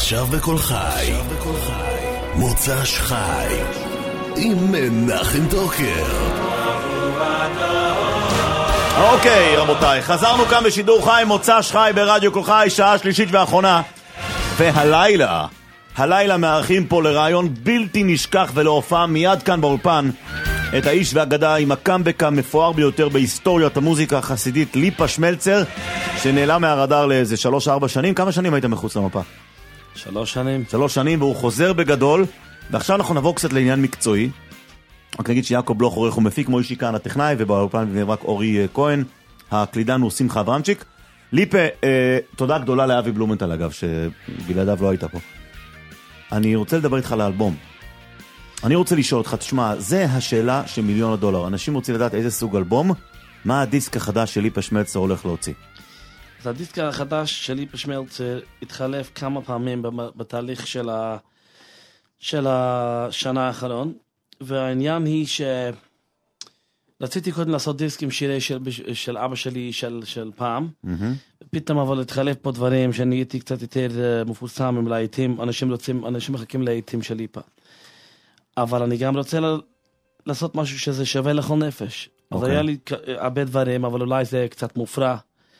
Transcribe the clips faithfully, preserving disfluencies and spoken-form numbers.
עכשיו בכל חי, מוצ"ש חי, עם מנחם טוקר. אוקיי, רבותיי, חזרנו כאן בשידור חי, מוצ"ש חי ברדיו כל חי, שעה שלישית ואחרונה. והלילה, הלילה מארחים פה לרעיון בלתי נשכח ולהופעה מיד כאן באולפן את האיש והגדה עם הקאמבק המפואר ביותר בהיסטוריית המוזיקה החסידית, ליפה שמלצר, שנעלם מהרדאר לאיזה שלוש ארבע שנים. כמה שנים היית מחוץ למפה? שלוש שנים. שלוש שנים, והוא חוזר בגדול. ועכשיו אנחנו נבוא קצת לעניין מקצועי. רק נגיד שיעקב בלוך עורך ומפיק, כמו אישי כאן הטכנאי, ובאולפן רק אורי כהן, הקלידן הוא שמחה אברמצ'יק. ליפה, אה, תודה גדולה לאבי בלומנטל אגב, שבלעדיו לא היית פה. אני רוצה לדבר איתך על האלבום. אני רוצה לשאול אותך, תשמע, זה השאלה של מיליון הדולר. אנשים רוצים לדעת איזה סוג אלבום, מה הדיסק החדש של ליפה שמלצר הולך להוציא. אז הדיסק החדש של ליפה שמלצר התחלף כמה פעמים בתהליך של, ה... של השנה האחרון, והעניין היא שרציתי קודם לעשות דיסק עם שירי של, של אבא שלי של, של פעם, mm-hmm. פתאום אבל התחלף פה דברים שאני הייתי קצת יותר מפורסם עם להיטים, אנשים, רוצים, אנשים מחכים להיטים של ליפה. אבל אני גם רוצה לעשות משהו שזה שווה לכל נפש. אז היה לי הרבה דברים, אבל אולי זה קצת מופרע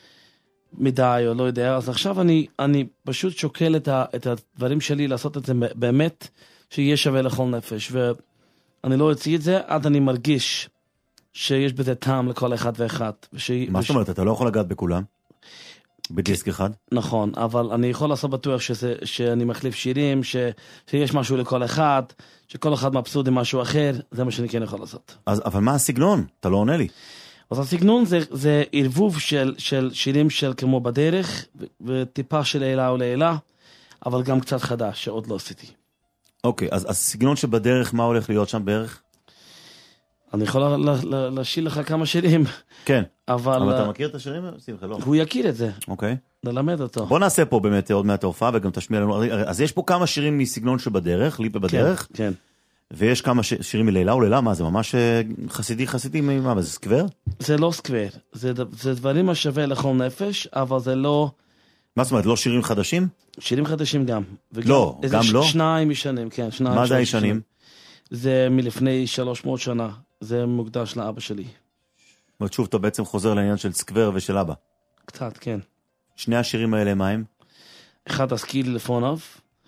מדי, או לא יודע. אז עכשיו אני, אני פשוט שוקל את, ה, את הדברים שלי, לעשות את זה באמת, שיהיה שווה לכל נפש. ואני לא אוציא את זה, עד אני מרגיש שיש בזה טעם לכל אחד ואחד. וש... מה זאת אומרת? אתה לא יכול לגעת בכולם? בדיסק אחד? נכון, אבל אני יכול לעשות בטוח שזה, שאני מחליף שירים, ש, שיש משהו לכל אחד, שכל אחד מבסוט עם משהו אחר, זה מה שאני כן יכול לעשות. אז, אבל מה הסגנון? אתה לא עונה לי. אז הסגנון זה, זה ערבוב של, של שירים של כמו בדרך, וטיפה של לילה ולילה, אבל גם קצת חדש, שעוד לא עשיתי. אוקיי, אז הסגנון שבדרך, מה הולך להיות שם בערך? אני יכול להשאיר לך כמה שירים. כן. אבל... אבל אתה מכיר את השירים? שמחה, לא. הוא יכיר את זה. אוקיי. נלמד אותו. בוא נעשה פה באמת עוד מעט ההופעה, וגם תשמיע לנו. אז יש פה כמה שירים מסגנון שבדרך, ליפה בדרך. כן, כן. ויש כמה שירים מלילה ולילה, מה זה ממש חסידי חסידי, מה זה סקוור? זה לא סקוור. זה, זה דברים השווה לכל נפש, אבל זה לא... מה זאת אומרת, לא שירים חדשים? שירים חדשים גם. וגם לא, גם לא? שניים ישנים, כן. שניים, מה זה הישנים? זה מלפני שלוש מאות שנה. זה מוקדש לאבא שלי. זאת שוב, אתה בעצם חוזר לעניין של סקוור ושל אבא. קצת, כן. שני השירים האלה, מה הם? אחד הסקיל לפוניו,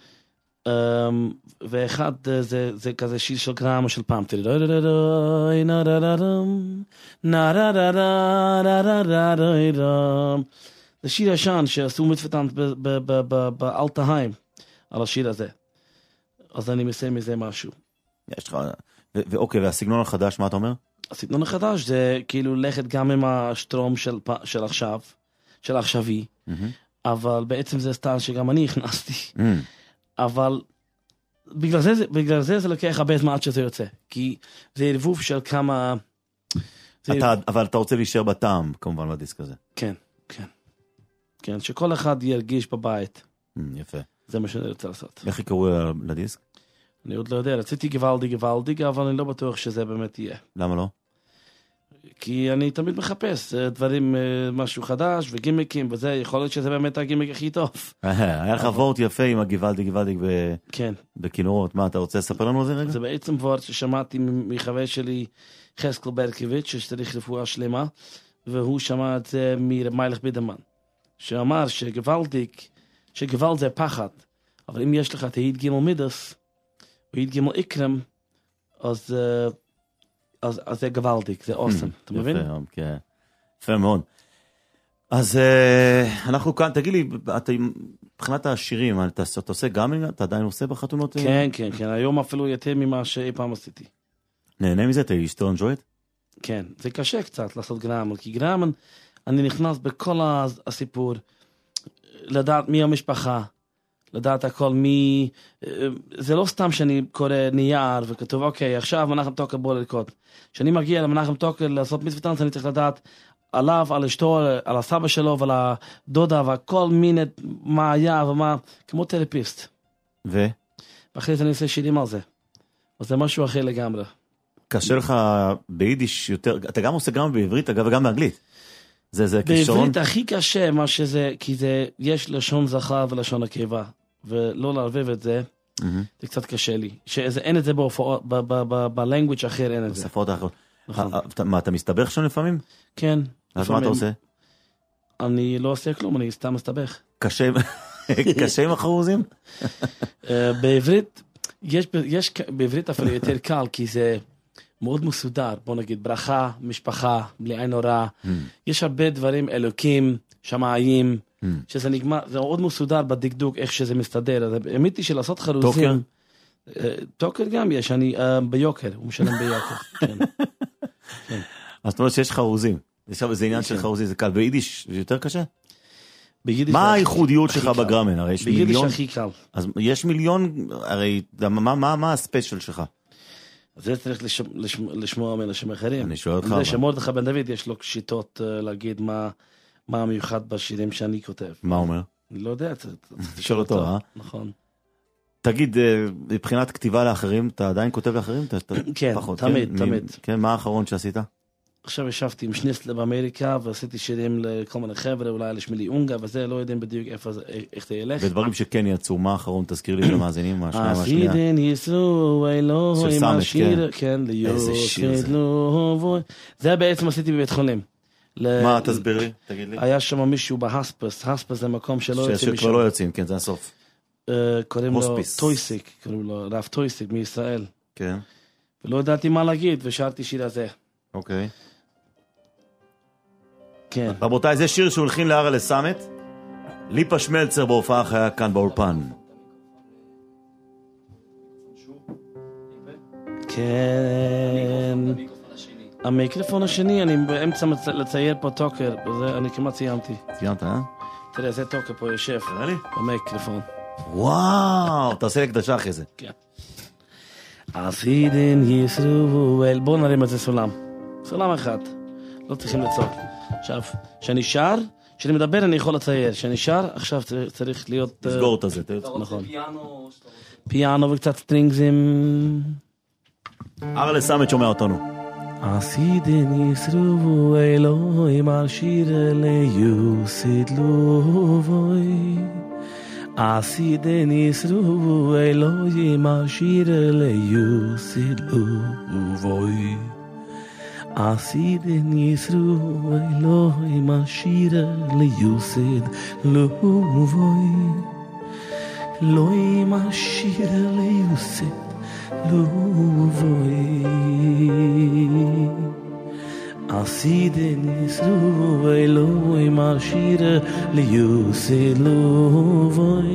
ואחד זה, זה כזה שיר של גרם של פעם. זה שיר ישן שעשו מצוותן באלטהיים על השיר הזה. אז אני מסיים מזה משהו. יש לך... ואוקיי, והסגנון החדש, מה אתה אומר? הסגנון החדש זה כאילו ללכת גם עם השטרום של, של עכשיו, של עכשווי, mm-hmm. אבל בעצם זה סטייל שגם אני הכנסתי. Mm. אבל בגלל זה, בגלל זה זה לוקח הרבה זמן עד שזה יוצא, כי זה ערבוב של כמה... אתה, ערבוב... אבל אתה רוצה להישאר בטעם, כמובן, בדיסק הזה. כן, כן. כן, שכל אחד ירגיש בבית. Mm, יפה. זה מה שאני רוצה לעשות. איך יקראו לדיסק? אני עוד לא יודע, רציתי גוואלדי גוואלדי, אבל אני לא בטוח שזה באמת יהיה. למה לא? כי אני תמיד מחפש דברים, משהו חדש וגימיקים, וזה יכול להיות שזה באמת הגימיק הכי טוב. היה לך וורט יפה עם הגוואלדי גוואלדי בכינורות. מה, אתה רוצה לספר לנו על זה רגע? זה בעצם וורט ששמעתי מחבר שלי, חסקל ברקוביץ', שצריך רפואה שלמה, והוא שמע את זה ממיילך בידמן, שאמר שגוואלדי, שגוואלד זה פחד, אבל אם יש לך תהיד גימל מידס, ואית גימל איקרם, אז, אז, אז זה גוואלדיק, זה אוסם, אתה מבין? יפה, כן. יפה מאוד. אז אנחנו כאן, תגיד לי, מבחינת השירים, אתה, אתה עושה גם, אתה עדיין עושה בחתונות? כן, כן, כן, היום אפילו יותר ממה שאי פעם עשיתי. נהנה מזה, אתה still enjoy it? כן, זה קשה קצת לעשות גרמל, כי גרמל, אני נכנס בכל הסיפור, לדעת מי המשפחה, לדעת הכל מי... זה לא סתם שאני קורא נייר וכתוב, אוקיי, עכשיו מנחם טוקר בוא לרקוד. כשאני מגיע למנחם טוקר לעשות מצוותן, אני צריך לדעת עליו, על אשתו, על הסבא שלו ועל הדודה וכל מיני מה היה ומה, כמו תרפיסט. ו? ואחרי זה אני עושה שירים על זה. אז זה משהו אחר לגמרי. קשה לך ביידיש יותר, אתה גם עושה גם בעברית, אגב, וגם באנגלית. זה, זה כישרון. בעברית הכי קשה מה שזה, כי זה, יש לשון זכר ולשון נקבה. ולא לערבב את זה, זה קצת קשה לי. שאין את זה בהופעות, בלנגוויץ' אחר אין את זה. בשפות האחרות. מה, אתה מסתבך שם לפעמים? כן. אז מה אתה עושה? אני לא עושה כלום, אני סתם מסתבך. קשה עם החרוזים? בעברית, יש בעברית אפילו יותר קל, כי זה מאוד מסודר. בוא נגיד, ברכה, משפחה, בלי עין הרע. יש הרבה דברים, אלוקים, שמיים, שזה נגמר, זה מאוד מסודר בדקדוק, איך שזה מסתדר. האמת היא שלעשות חרוזים... טוקר גם יש, אני ביוקר, הוא משלם ביוקר. אז זאת אומרת שיש חרוזים. זה עניין של חרוזים, זה קל. ביידיש זה יותר קשה? מה הייחודיות שלך בגרמן? ביידיש הכי קל. אז יש מיליון, הרי מה הספיישל שלך? זה צריך לשמוע מאנשים אחרים. אני שואל אותך. זה שמרדכי בן דוד יש לו שיטות להגיד מה המיוחד בשירים שאני כותב. מה אומר? אני לא יודע. תשאל אותו, אה? נכון. תגיד, מבחינת כתיבה לאחרים, אתה עדיין כותב לאחרים? כן, תמיד, תמיד. כן, מה האחרון שעשית? עכשיו ישבתי עם שניסל באמריקה, ועשיתי שירים לכל מיני חבר'ה, אולי לשמילי אונגה, וזה לא יודעים בדיוק איך זה ילך. ודברים שכן יצאו, מה האחרון? תזכיר לי למאזינים, מה השנייה, מה השנייה? אסידן ישרו, אלוהים, של סמט, השיר, כן, איזה שיר זה. זה בעצם עשיתי בבית חולים. מה, תסביר לי, תגיד לי. היה שם מישהו בהספס, הספס זה מקום שלא יוצאים משם. שכבר לא יוצאים, כן, זה הסוף. קוראים לו טויסיק, קוראים לו רב טויסיק מישראל. כן. ולא ידעתי מה להגיד, ושרתי שיר הזה. אוקיי. כן. רבותיי, זה שיר שהולכים להר לסמט. ליפה שמלצר בהופעה חיה כאן באולפן. כן. המיקרופון השני, אני באמצע לצייר פה טוקר, אני כמעט סיימתי. סיימת, אה? תראה, זה טוקר פה יושב. תראה לי? במיקרופון. וואו, תעשה לקדשה אחרי זה. כן. עשידן ישרואל, בואו נרים את זה סולם. סולם אחד. לא צריכים לצעוק. עכשיו, שאני שר, כשאני מדבר אני יכול לצייר. כשאני שר, עכשיו צריך להיות... תסגור את זה. נכון. פיאנו וקצת סטרינגזים. הר לסמט שומע אותנו. עשידן ישרו אלוהים השיר ליוסיד לובוי עשידן ישרו אלוהים השיר ליוסיד לובוי עשידן ישרו אלוהים השיר ליוסיד לובוי אלוהים השיר ליוסיד לובוי עשידן ישרו אלוהים השיר ליוסד לובוי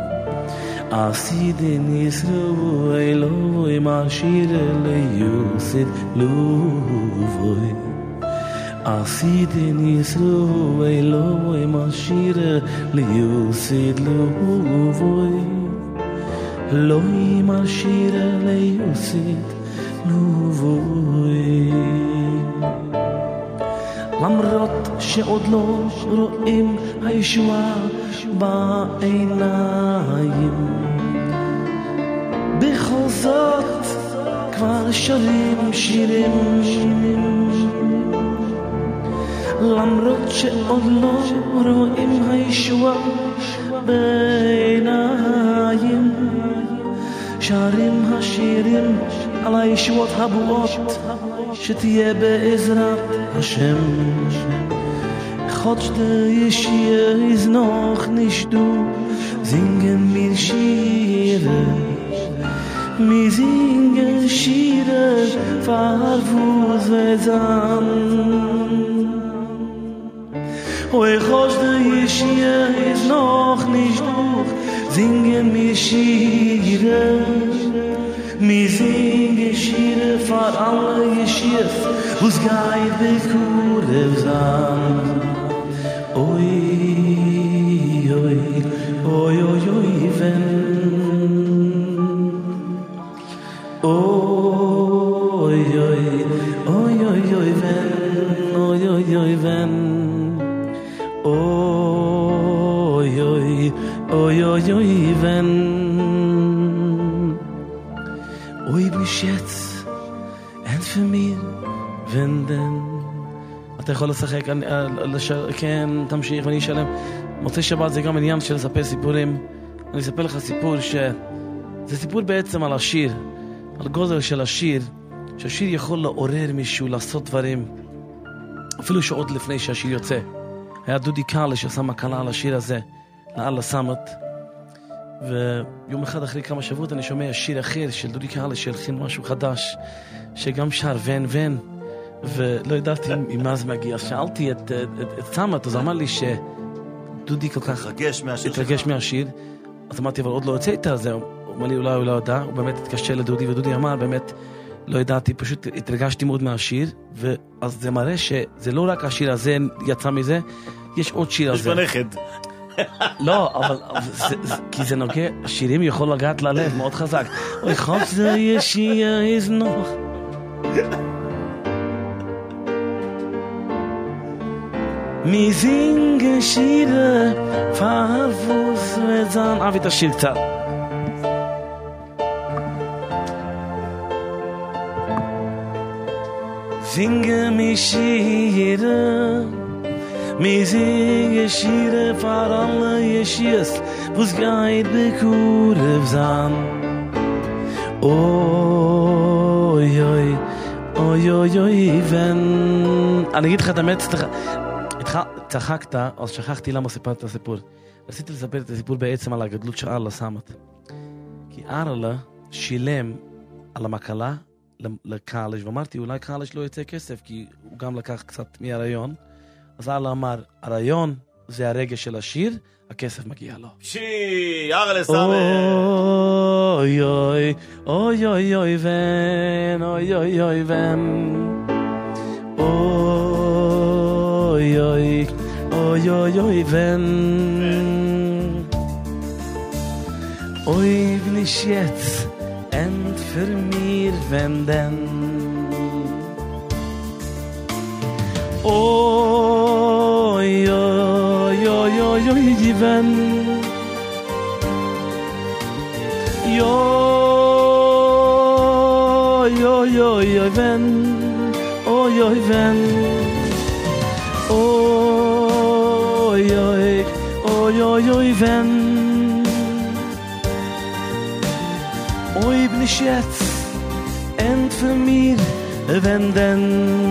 עשידן ישרו אלוהים השיר ליוסד לובוי עשידן ישרו אלוהים השיר ליוסד לובוי אלוהים השיר ליוסד לובוי למרות שעוד לא רואים הישועה בעיניים בכל זאת כבר שרים שירים למרות שעוד לא רואים הישועה בעיניים שרים השירים על הישועות הבאות שתהיה בעזרת השם Gott ist hier ist noch nicht du singen wir Schiere wir singen Schiere verwus zusammen Oi Gott ist hier ist noch nicht du singen wir Schiere wir singen Schiere für alle Geschirs was geht bekure zusammen Oi, oi, oi, oi, oi, wenn Oi, oi, oi, oi, oi, wenn Oi, oi, oi, wenn Oi, oi, oi, oi, oi, wenn Oi, bis jetzt End für mir, wenn denn אתה יכול לשחק, כן, תמשיך ואני אשלם. מוצאי שבת זה גם עניין של לספר סיפורים אני אספר לך סיפור ש... זה סיפור בעצם על השיר, על גודל של השיר, שהשיר יכול לעורר מישהו לעשות דברים, אפילו שעות לפני שהשיר יוצא. היה דודי קאלה שעשה מקלה על השיר הזה, לאללה סמת, ויום אחד אחרי כמה שבועות אני שומע שיר אחר של דודי קאלה שהלחין משהו חדש, שגם שר ון ון, ולא ידעתי מה זה מגיע. אז שאלתי את, את, את, את סמת, אז אמר לי שדודי כל כך התרגש מהשיר התרגש מהשיר. אז אמרתי, אבל עוד לא יוצא איתה, אז הוא אמר לי, אולי הוא לא ידע, הוא באמת התקשר לדודי, ודודי אמר, באמת לא ידעתי, פשוט התרגשתי מאוד מהשיר, ואז זה מראה שזה לא רק השיר הזה יצא מזה, יש עוד שיר הזה. יש בנכד. לא, אבל כי זה נוגע, השירים יכול לגעת ללב מאוד חזק. אוי חוף זה ישיה איזנוך. מי זינגה שירה פרבוס וזן. אהב את השיר קצת. זינגה מי שירה מי זינגה שירה פרלה ישיס וס גאית בקורב זן. אוי אוי אוי אוי אוי ון. אני אגיד לך את האמת, צחקת, אז שכחתי למה סיפרת את הסיפור. רציתי לספר את הסיפור בעצם על הגדלות של ארלה סמת. כי ארלה שילם על המקלה לקאלש, ואמרתי אולי קאלש לא יצא כסף, כי הוא גם לקח קצת מהרעיון. אז ארלה אמר, הרעיון זה הרגש של השיר, הכסף מגיע לו. שי, ארלה סמת. אוי אוי אוי אוי אוי ון, אוי אוי אוי ון. אוי אוי אוי אוי אוי ון. Oi bin ich jetzt end für mir wenden. Oi oi oi oi oi wenn. Yo yo yo yo wenn. Oi oi wenn. Oi oi oi oi oi wenn. Oi bin ich jetzt end für mir wenden.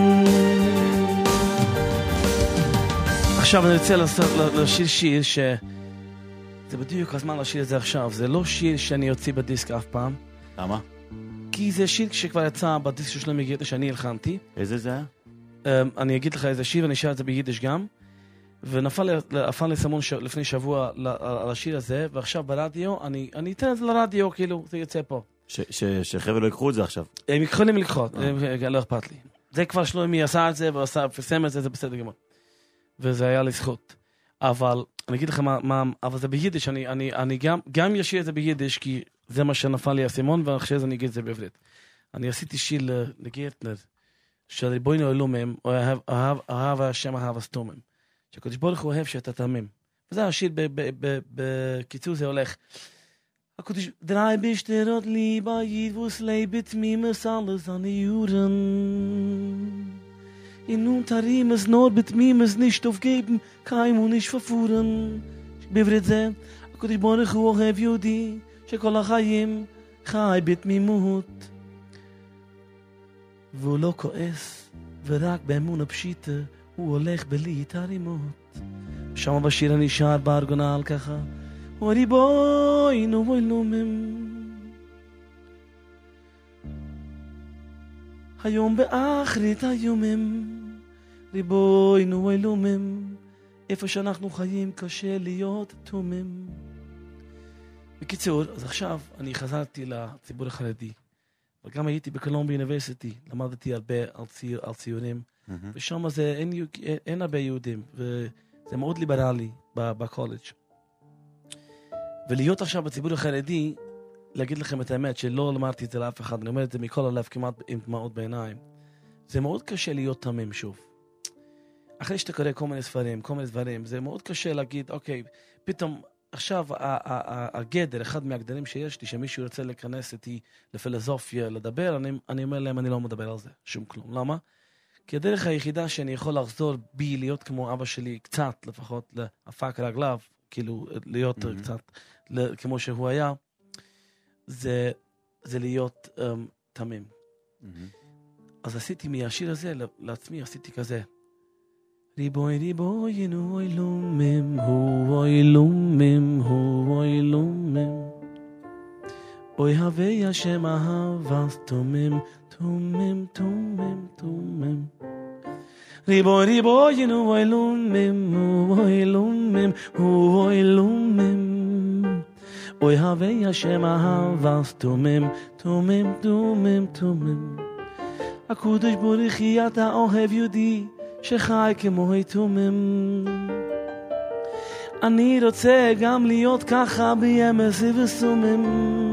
עכשיו אני רוצה לשיר שיר ש... זה בדיוק הזמן לשיר את זה עכשיו. זה לא שיר שאני יוציא בדיסק אף פעם. למה? כי זה שיר שכבר יצא בדיסק של שלומי גיטה שאני הלחנתי. איזה זה היה? אני אגיד לך איזה שיר ואני אשאר את זה ביידיש גם. ונפל לי סמון לפני שבוע על השיר הזה, ועכשיו ברדיו, אני, אני אתן את זה לרדיו, כאילו, זה יוצא פה. שחבר'ה לא יקחו את זה עכשיו. הם יכולים לקחות, לא אכפת לי. זה כבר שלומי עשה את זה, ופרסם את זה, זה בסדר גמור. וזה היה לי זכות. אבל, אני אגיד לך מה, אבל זה ביידיש, אני, אני, אני גם, גם ישיר את זה ביידיש, כי זה מה שנפל לי הסימון, ואחרי זה אני אגיד את זה בעברית. אני עשיתי שיר לגרטנר, של ריבונו אלומים, אהב השם אהב הסתומים. שהקדוש ברוך הוא אוהב שאתה תמים. וזה השיר, בקיצור זה הולך. הקדוש, דרי בשטרות ליבה ידבוס ליבת מימס alles an die Juren. In nun tarimes nur betmimes nicht aufgeben, kein und nicht verfuhren. בעברית זה, הקדוש ברוך הוא אוהב יהודי, שכל החיים חי בתמימות. והוא לא כועס, ורק באמונה פשיטה, הוא הולך בלי תרימות. שם בשיר אני שר בארגונל ככה, וריבוינו ואילומים. היום באחרית היומים, ריבוינו ואילומים. איפה שאנחנו חיים קשה להיות תומים. בקיצור, אז עכשיו אני חזרתי לציבור החרדי, וגם הייתי בקולומביה אוניברסיטי, למדתי הרבה על, צי, על ציורים, mm-hmm. ושם זה אין, אין, אין הרבה יהודים, וזה מאוד ליברלי בקולג'. ולהיות עכשיו בציבור החרדי, להגיד לכם את האמת, שלא למדתי את זה לאף אחד, אני אומר את זה מכל הלב כמעט עם דמעות בעיניים, זה מאוד קשה להיות תמים שוב. אחרי שאתה קורא כל מיני ספרים, כל מיני דברים, זה מאוד קשה להגיד, אוקיי, פתאום עכשיו הגדר, אחד מהגדרים שיש לי, שמישהו רוצה להיכנס איתי לפילוסופיה, לדבר, אני, אני אומר להם, אני לא מדבר על זה, שום כלום. למה? כי הדרך היחידה שאני יכול לחזור בי, להיות כמו אבא שלי, קצת לפחות, להפק רגליו, כאילו להיות mm-hmm. קצת, כמו שהוא היה, זה, זה להיות um, תמים. אז עשיתי מהשיר הזה לעצמי, עשיתי כזה. ריבוי ריבוי נו אילומם, הו אילומם, הו אילומם. אוי הווי השם אהבס תומם, תומם, תומם, תומם. ריבוי ריבוי נו אילומם, הו אילומם, הו אילומם. אוי הווי השם אהבס תומם, תומם, תומם, תומם. הקודש ברוך הוא אתה אוהב יהודי שחי כמו תומם. אני רוצה גם להיות ככה בימס וסומם.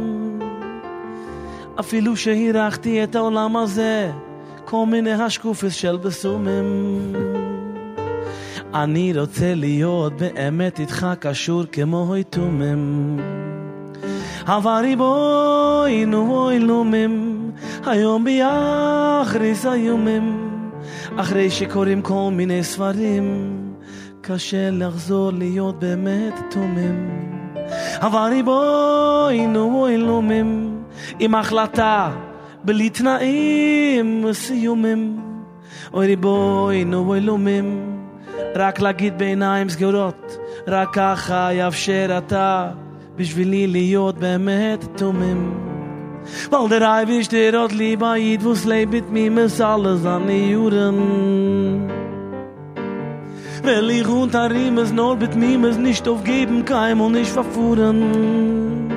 אפילו שהירחתי את העולם הזה כל מיני השקופס של בסומם. אני רוצה להיות באמת איתך קשור כמו תומם. עברי בוי נו אילומם, היום ביחריס היומם. אחרי שקוראים כל מיני ספרים, קשה לחזור להיות באמת תומם. עברי בוי נו אילומם, עם החלטה בלי תנאים וסיומים. אוי ריבוי נו אילומם, רק להגיד בעיניים סגורות, רק ככה יאפשר אתה בשבילי להיות באמת תומם. Weil der Eibisch der hat lieber Jid, wo's lebt mit mir alles an die Juren. Weil ich unter ihm es nur mit mir es nicht aufgeben kann und nicht verfuhren.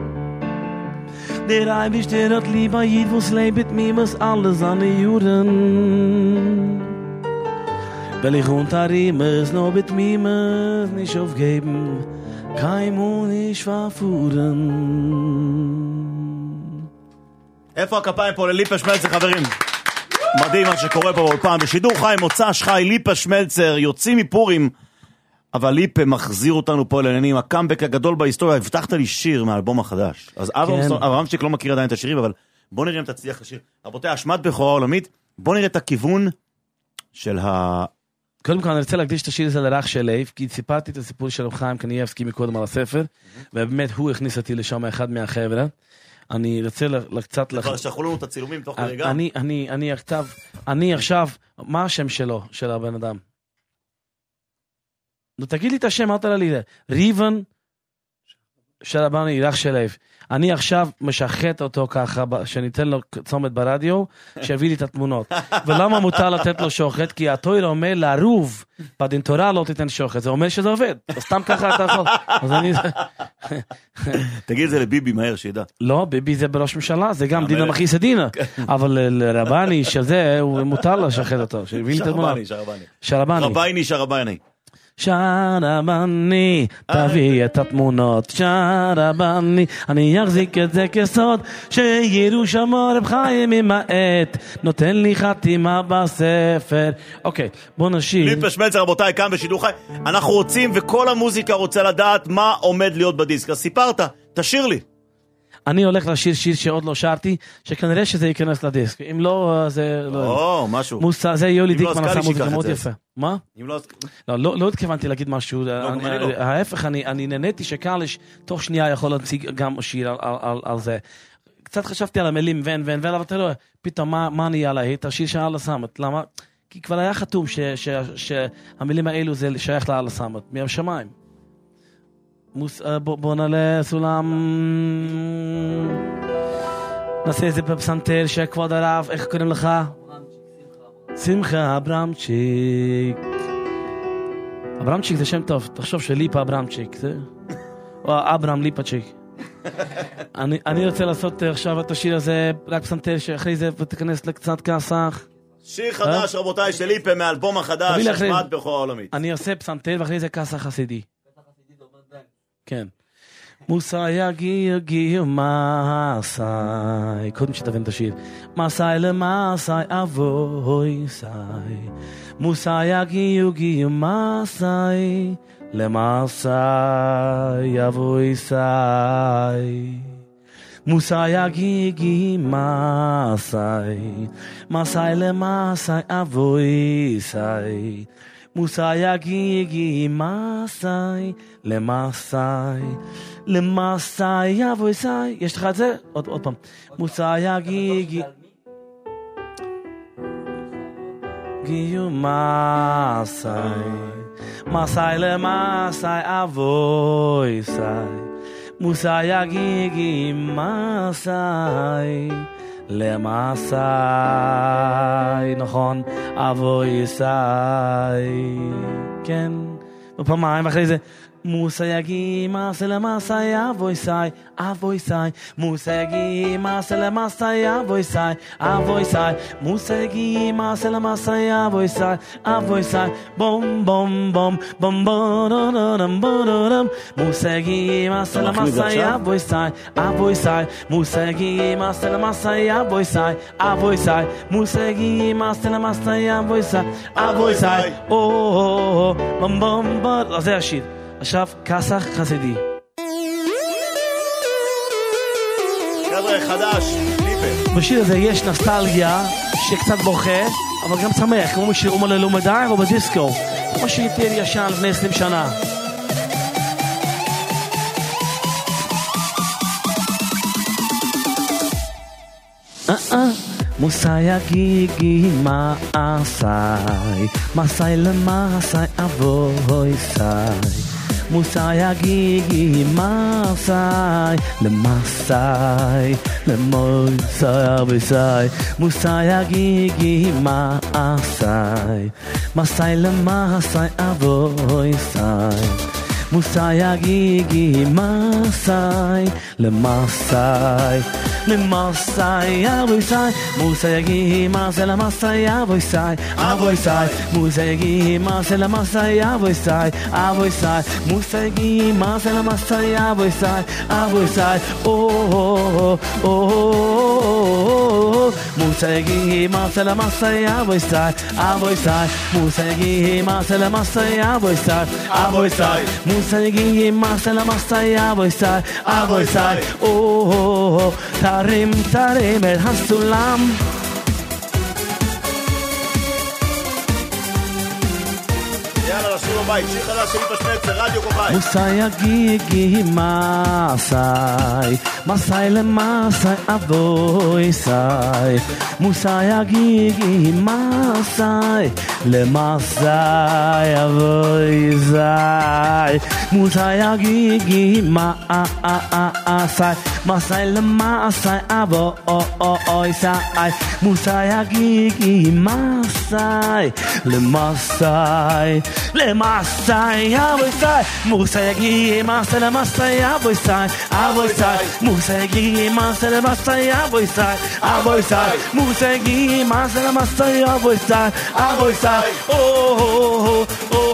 Der Eibisch der hat lieber Jid, wo's lebt mit mir alles an die Juren. Weil ich unter ihm es nur mit mir es nicht aufgeben kann und nicht verfuhren. איפה הכפיים פה לליפה שמלצר, חברים? מדהים מה שקורה פה פעם בשידור חי, מוצא שחי, ליפה שמלצר, יוצאים מפורים, אבל ליפה מחזיר אותנו פה לעניינים, הקאמבק הגדול בהיסטוריה. הבטחת לי שיר מהאלבום החדש, אז אברהמצ'יק לא מכיר עדיין את השירים, אבל בוא נראה אם תצליח לשיר. רבותיי, אשמת בכורה עולמית, בוא נראה את הכיוון של ה... קודם כל אני רוצה להקדיש את השיר הזה לרח של לייב, כי ציפרתי את הסיפור של רב חיים קניאבסקי מקודם על הספר, ובאמת הוא הכניס אותי לשם אחד מהחבר'ה. אני רוצה קצת... כבר שחררו לנו את הצילומים תוך כדי גם. אני, אני, אני הכתב, אני עכשיו, מה השם שלו, של הבן אדם? נו, תגיד לי את השם, אמרת לי, ריבן של הבן ירח של לב. אני עכשיו משחט אותו ככה, שניתן לו צומת ברדיו, שיביא לי את התמונות. ולמה מותר לתת לו שוחט? כי התויר אומר לערוב, בדין תורה לא תיתן שוחט. זה אומר שזה עובד. סתם ככה אתה יכול. אז אני... תגיד את זה לביבי מהר, שידע. לא, ביבי זה בראש ממשלה, זה גם דינה מכיס הדינה. אבל לרבני שזה, הוא מותר לשחט אותו. שרבני, שרבני. שרבני. רבייני, שרבייני. שרבני, תביא את התמונות, שרבני, אני אחזיק את זה כסוד, שירושם רב חיים עם העט, נותן לי חתימה בספר. אוקיי, בוא נשאיר. ליפה שמלצר, רבותיי, כאן בשידור חי. אנחנו רוצים, וכל המוזיקה רוצה לדעת מה עומד להיות בדיסק. אז סיפרת, תשאיר לי. אני הולך לשיר שיר שעוד לא שרתי, שכנראה שזה ייכנס לדיסק. אם לא, זה... או, משהו. מוסה, זה יולי דיקמן עשה מוזיקה מאוד יפה. מה? אם לא... לא, לא התכוונתי להגיד משהו. ההפך, אני נהניתי שקלש תוך שנייה יכול להציג גם שיר על זה. קצת חשבתי על המילים ון ון ון, אבל אתה לא, פתאום מה נהיה להיט? השיר שעל הסמת. למה? כי כבר היה חתום שהמילים האלו זה שייך לעל הסמת. מהשמיים. בוא נעלה סולם, נעשה איזה בפסנתר שכבוד הרב, איך קוראים לך? שמחה אברהמצ'יק. אברהמצ'יק זה שם טוב, תחשוב שליפה אברהמצ'יק, או אברהם ליפצ'יק. אני רוצה לעשות עכשיו את השיר הזה, רק פסנתר שאחרי זה תיכנס לקצת כסח. שיר חדש רבותיי של ליפה מהאלבום החדש, אשמת בכורה עולמית. אני עושה פסנתר ואחרי זה כסח חסידי. כן. מוסא יגיע גיע מסאי, קודם שתבין את השיר. מסאי למסאי אבוי סאי, מוסא יגיע גיע מסאי למסאי אבוי סאי, מוסא יגיע גיע מסאי, מסאי למסאי אבוי סאי, מוסאי גיגי מסאי למסאי למסאי אבויסאי. יש לך את זה? עוד, עוד פעם. מוסאי גיגי גיו מסאי מסאי למסאי אבויסאי. מוסאי גיגי מסאי למסאי, נכון, אבויסאי, כן, ופעמיים אחרי זה מוסאי גימאס למסאי אבויסאי אבויסאי מוסאי גימאס למסאי אבויסאי אבויסאי מוסאי גימאס למסאי אבויסאי אבויסאי בום בום בום בום בום בום מוסאי גימאס למסאי אבויסאי אבויסאי מוסאי גימאס למסאי אבויסאי אבויסאי מוסאי גימאס למסאי אבויסאי אבויסאי או בום בום בום. זה השיר. עכשיו כסח חסידי. חבר'ה, חדש, ליפה. בשיר הזה יש נסטלגיה שקצת בוכה, אבל גם שמח, כמו בשיר אומה ללומדי או בדיסקו, כמו שיותר ישן לפני עשרים שנה. אה אה מוסאי גיגי מאסאי מסאי למסאי אבויסאי. מוסאי גיגי מסאי למסאי למסאי אבויסאי. מוסאי גיגי מאסאי מסאי למסאי אבויסאי. מוסאי גיגי מסאי למסאי למסאי אבויסאי. מוסאי גיגי מסאי למסאי אבויסאי אבויסאי. מוסאי גיגי מסאי למסאי אבויסאי אבויסאי. מוסאי גיגי מסאי למסאי אבויסאי אבויסאי או או מוסאי גיגי מסאי למסאי אבויסאי אבויסאי. מוסאי גיגי מסאי למסאי אבויסאי אבויסאי. מוסאי גיגי מסאי למסאי אבויסאי אבויסאי או תרים תרים אל הסולם. יאללה, לשיר הבית, שיר חדש שלי פשמץ, זה רדיו כוכי. מוסאי גיגי מסאי מסאי למסאי אבויסאי. מוסאי גיגי מסאי למסאי אבויסאי. מוסאי גיגי מסאי מסאי למסאי אבויסאי. מוסאי גיגי מסאי למסאי למסאי אבויסאי. מוסאי גיגי מסאי למסאי אבויסאי אבויסאי. מוסאי גיגי מסאי למסאי אבויסאי אבויסאי. מוסאי גיגי מסאי למסאי אבויסאי אבויסאי או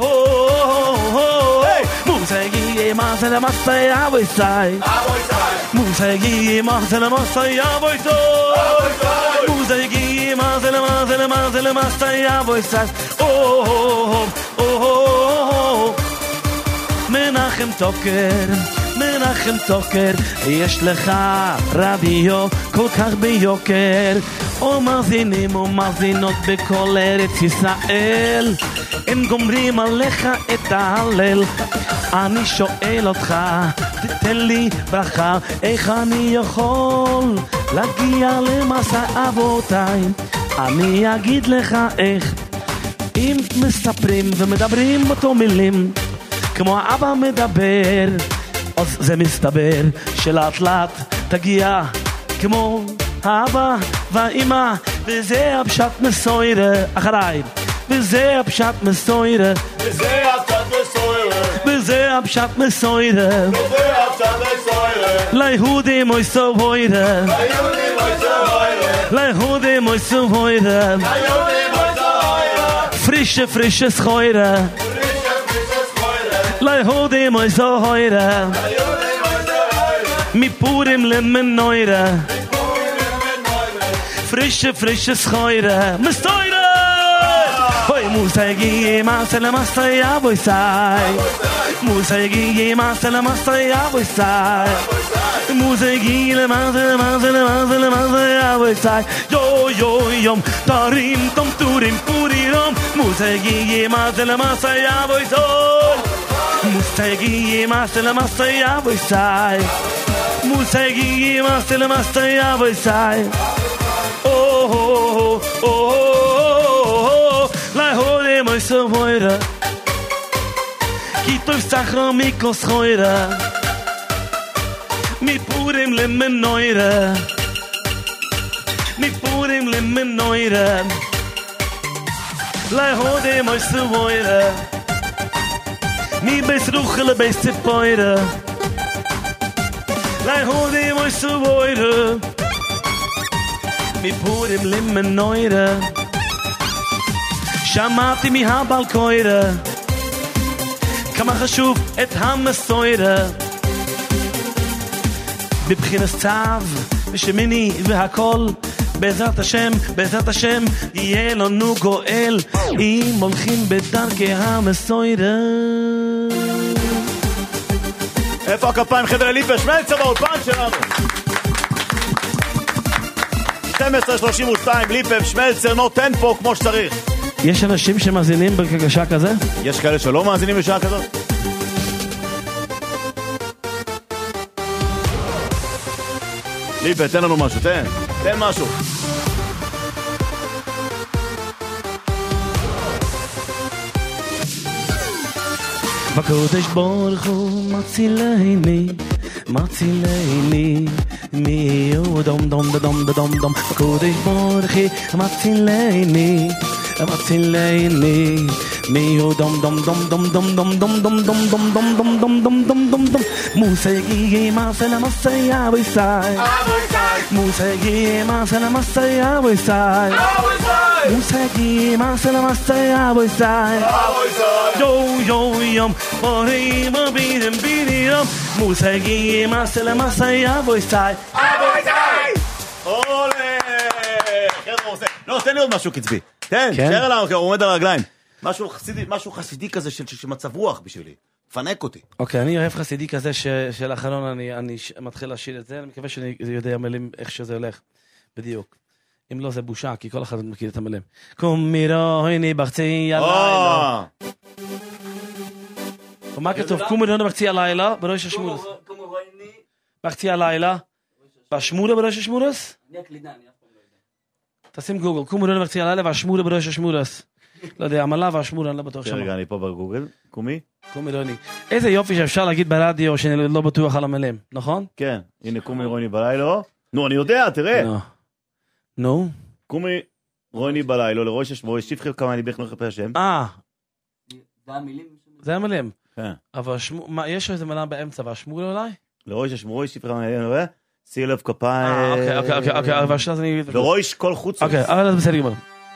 מוסאי גיגי מסאי למסאי אבויסאי אבויסאי. מוסאי גיגי מסאי למסאי אבויסאי אבויסאי. מוסאי גיגי מסאי למסאי למסאי למסאי אבויסאי או או מנחם טוקר מנחם טוקר. יש לך רדיו כל כך ביוקר, ומאזינים ומאזינות בכל ארץ ישראל, הם גומרים עליך את ההלל. אני שואל אותך, תתן לי ברכה, איך אני יכול להגיע למסע אבותיי? אני אגיד לך איך, אם מספרים ומדברים אותו מילים כמו האבא מדבר, אז זה מסתבר שלאט לאט תגיע כמו האבא והאמא, וזה הפשט מסוירה אחריי, וזה הפשט מסוירה, וזה הפשט מסוירה, וזה הפשט מסוירה, וזה הפשט מסוירה, ליהודים אוי סוירה, ליהודים אוי סוירה, ליהודים אוי סוירה, ליהודים אוי סוירה, frische frische schoire, frische frische schoire, ליהודים אוי סוירה, ליהודים אוי סוירה, מפורים למנוירה, מפורים למנוירה, frische frische schoire, מסוירה. Hoy musegi masel masaya boysai, musegi masel masaya boysai, מוזגי למאזה למאזה למאזה למאזה אבויסאי יו יו יום תרים תום תורים פורי רום מוזגי למאזה למאזה אבויסאי מוזגי למאזה למאזה אבויסאי מוזגי למאזה למאזה אבויסאי oh oh oh la hole moi so voira ki to sachro mi koschoira mi purim le menoira mi purim le menoira la hole moi so voira mi besruchle beste poira la hole moi so voira mi purim limenoira שמעתי מהבלקוירה כמה חשוב את המסוירה בבחינת צו ושמיני והכל בעזרת השם, בעזרת השם יהיה לנו גואל אם הולכים בדרכי המסוירה. איפה הכפיים חבר ליפר שמלצר באולפן שלנו? שתים עשרה שלושים ושתיים ליפר שמלצר נותן פה כמו שצריך. יש אנשים שמאזינים בקשה כזה? יש כאלה שלא מאזינים בשעה כזאת? ליפר תן לנו משהו, תן, תן משהו. בקודש ברוך הוא מצילני, מצילני מי הוא דום דום דום דום דום בקודש ברוך הוא מצילני מצילני מי הוא דום דום דום דום דום דום דום דום דום דום דום דום דום דום דום דום דום מושגי מעשה למעשה אבויסאי מושגי מעשה למעשה אבויסאי מושגי מעשה למעשה אבויסאי יו יו יום אורים בידם בידם מושגי מעשה למעשה אבויסאי אבויסאי עולה חבר'ה עושה לא תן לי עוד משהו קצבי תן, תשאר עליו, הוא עומד על הרגליים. משהו חסידי, משהו חסידי כזה של, של מצב רוח בשבילי. פנק אותי. אוקיי, אני אוהב חסידי כזה של האחרון אני, אני מתחיל להשאיר את זה. אני מקווה שאני יודע מילים איך שזה הולך. בדיוק. אם לא זה בושה, כי כל אחד מכיר את המילים. קום מירוני בחצי הלילה. ומה כתוב? קום מירוני בחצי הלילה, בראש השמורס. בחצי הלילה. בשמורה בראש השמורס? אני הקלידה, אני אף פעם לא יודע. תשים גוגל, קום מירוני בחצי הלילה והשמורה בראש השמורס. לא יודע, המלה והשמורה, אני לא בטוח שמה. רגע, אני פה בגוגל. קומי? קומי רוני. איזה יופי שאפשר להגיד ברדיו שאני לא בטוח על המילים, נכון? כן, הנה קומי רוני בלילה. נו, אני יודע, תראה. נו. קומי רוני בלילה, לראש השבוע, שיפחר כמה אני בערך מחפה השם. אה. זה המילים? זה המילים. כן. אבל יש איזה מילה באמצע, והשמורה אולי? לראש השבוע, שיפחר כמה אני מחפה. שים לב כפיים. אה, אוקיי, אוקיי, אוקיי, אוקיי, והשאלה זה אני... וראש כל חוץ. אוקיי, אבל זה בסדר גמר.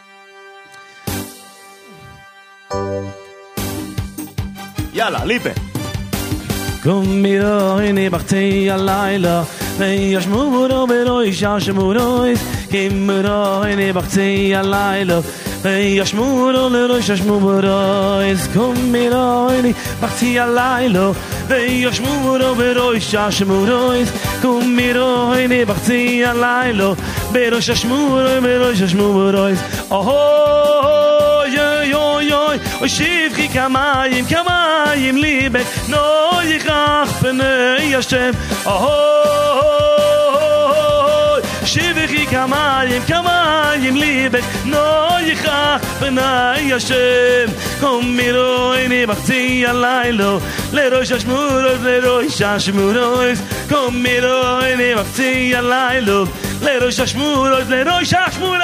יאללה, ליפה. קומי רוני בחצי הלילה וישמורו בראש השמורויס קומי רוני בחצי הלילה וישמורו לראש השמורויס קומי רוני בחצי הלילה וישמורו בראש השמורויס קומי רוני בחצי הלילה בראש השמורויס בראש השמורויס אוי שיבחי כמיים כמיים ליבק נו יכח פני השם אוי שיבחי כמיים כמיים ליבק נו יכח פני השם קומי רוני בחצי הלילה לראש השמורויס לראש השמורויס קומי רוני בחצי הלילה לראש השמורויס לראש השמורויס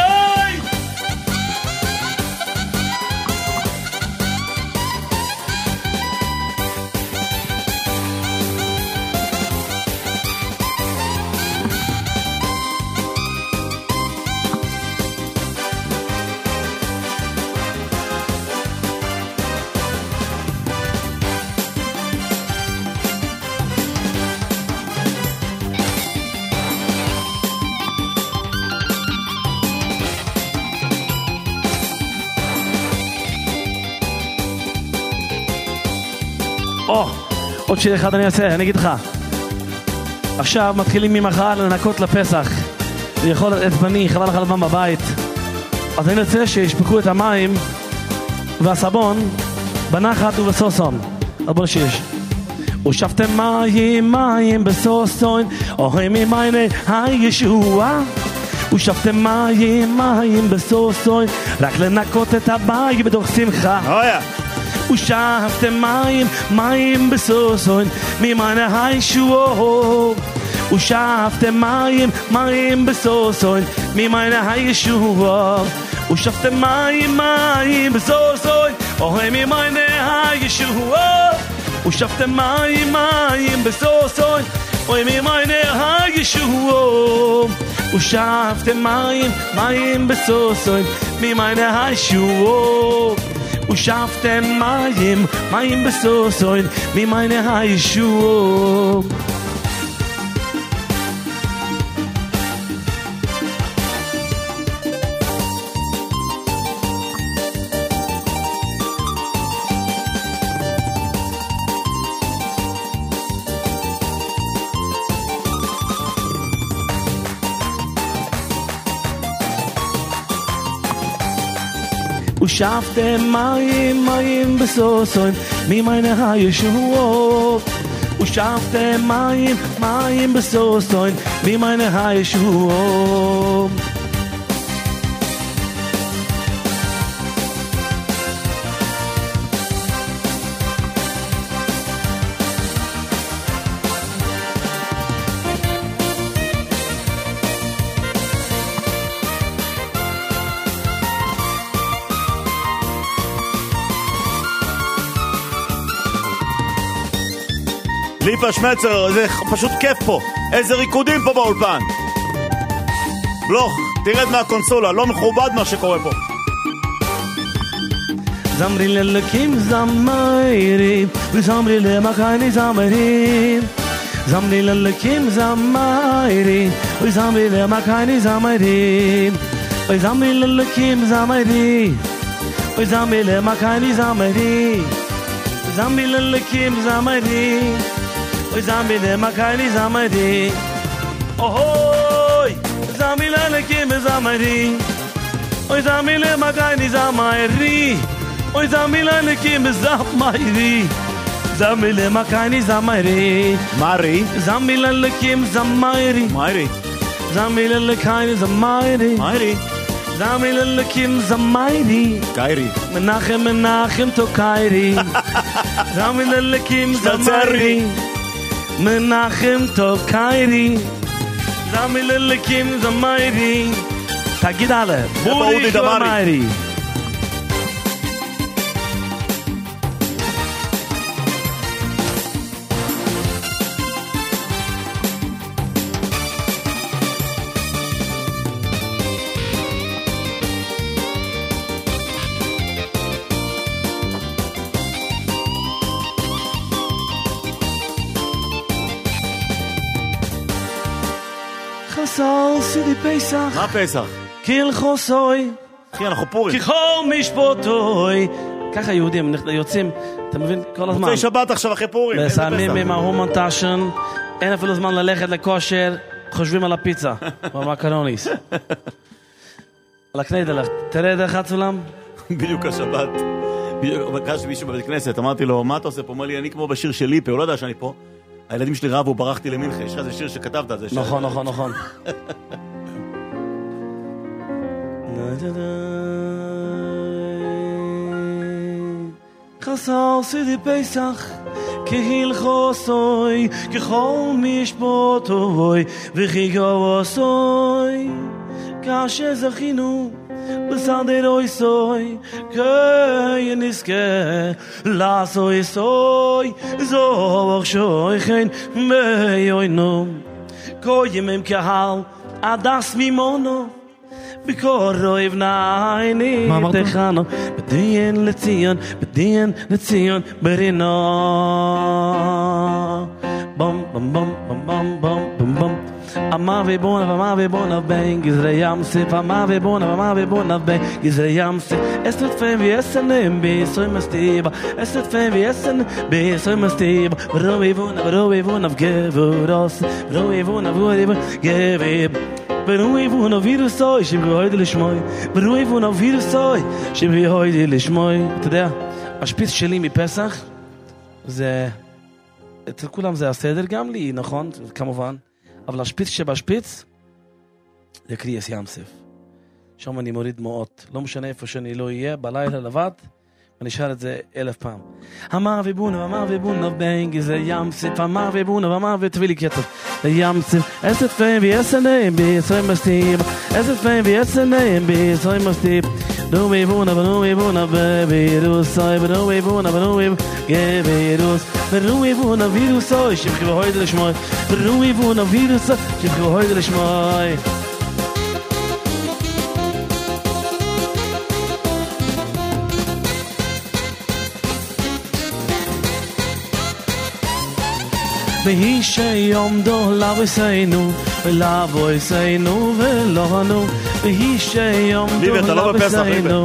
או, עוד שיר אחד אני אעשה, אני אגיד לך עכשיו מתחילים ממחר לנקות לפסח. ויכול את בני, חבל לך על הזמן בבית. אז אני רוצה שישפקו את המים והסבון בנחת ובסוסון. אז בוא נשיש. ושפתם מים, מים בסוסון, אוהים ממייני הישועה. ושפתם מים, מים בסוסון, רק לנקות את הבית בתוך שמחה. אויה. ושפתם מים, מים בסוסון, ממייני הישועה. ושפתם מים, מים בסוסון, ממייני הישועה. ושפתם מים, מים בסוסון, אוהים ממייני הישועה. ושפתם מים, מים בסוסון, אוי ממייני הישועה. ושפתם מים, מים בסוסון, ממייני הישועה. ושפתם מים, מים בסוסון, ממייני הישועה. ושפתם מים, מים בסוסון, ממייני הישועה. ושפתם מים, מים בסוסון, ממייני הישועה. ליפה שמצר, זה פשוט כיף פה. איזה ריקודים פה באולפן. בלוך, תרד מהקונסולה, לא מכובד מה שקורה פה. זמרי ללקים זמרים, וזמרי למקייני זמרים. זמרי ללקים זמרים, וזמרי למקייני זמרים. וזמרי ללקים זמרים, וזמרי למקייני זמרים. זמרי ללקים זמרים, Oy zambi le makani zamari. Ohoy zambi le lekim zamari. Oy zambi le makani zamari. Oy zambi le lekim zamari. Zambi le makani zamari. Mari. Zambi le lekim zamari. Mari. Zambi le lekani zamari. Mari. Zambi le lekim zamari. Kairi. Menachem menachem to kairi. Zambi le lekim zamari. Menachem to kairi. Zambi le lekim zamari. תגיד עלה, בודי דמרי. חסר סידי פסח. מה פסח? קיל חוסוי. אחי, אנחנו פורים. ככל משפוטוי. ככה יהודים יוצאים, אתה מבין? כל הזמן. מוצאי שבת עכשיו אחרי פורים. מסיימים עם ההומנטשן, אין אפילו זמן ללכת לכושר, חושבים על הפיצה, במקרוניס. על הקניידלך, תראה דרך הצולם? בדיוק השבת. בדיוק, קרש מישהו בבית כנסת, אמרתי לו, מה אתה עושה פה? אומר לי, אני כמו בשיר של ליפה, הוא לא יודע שאני פה. הילדים שלי רבו, ברחתי למינכה, יש לך איזה שיר שכתבת, זה שיר. נכון, נכון, נכון. חסר סידי פסח כהיל חוסוי ככל משפוטוי וכי גאוסוי כאשר זכינו בסדר סוי כינסקה לעשוי סוי זוך שויכן ביוינו קוימם קהל עדס ממונו בקורו יבנאיני תחנו בדיין לציון בדיין לציון ברינו בום בום בום בום בום בום בום Ama ve bona, ama ve bona ben gizre yamsif, ama ve bona, ama ve bona ben gizre yamsif. Es wird fein wie essen im B, so im Stiba. Es wird fein wie essen B, so im Stiba. Bro we wona, bro we wona gevuros. Bro we wona, bro we gev. Bro we wona virus so, ich bin heute לשמוי. Bro we wona virus so, ich bin heute לשמוי. אתה יודע, השפיץ שלי מפסח זה אצל כולם זה הסדר גם לי, נכון? כמובן. אבל השפיץ שבשפיץ זה קריאס ימסף. שם אני מוריד מאות. לא משנה איפה שאני לא אהיה, בלילה לבד, ואני אשאר את זה אלף פעם. אמר ובונה, אמר ובונה, בנגי זה ימסף, אמר ובונה, אמר ותביא לי קטע. זה ימסף, אסת פיים ויסנאים בישראל מסתיב, אסת פיים ויסנאים בישראל מסתיב. נו ובונה, בנו ובונה, בבירוסוי, בנו ובונה, בנו ובבירוס, בנו ובונה, וירוסוי, שבחו הויד לשמוי, בנו ובונה, וירוסוי, שבחו הויד לשמוי. והיא שיומדו לבסנו ולבויסנו ולנו והיא שיומדו לבסנו